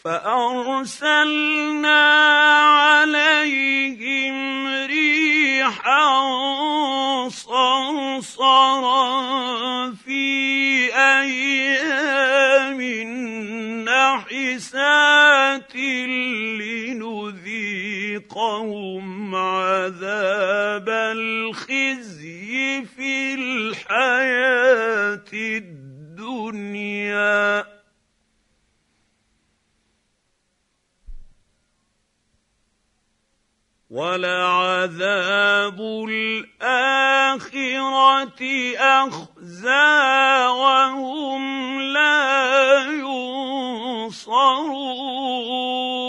فأرسلنا عليهم ريحا صرصرا في أيام نحسات لنذيقهم عذاب الخزي في الحياة الدنيا وَلَعَذَابُ الْآخِرَةِ أَخْزَىٰ وَهُمْ لَا يُنصَرُونَ.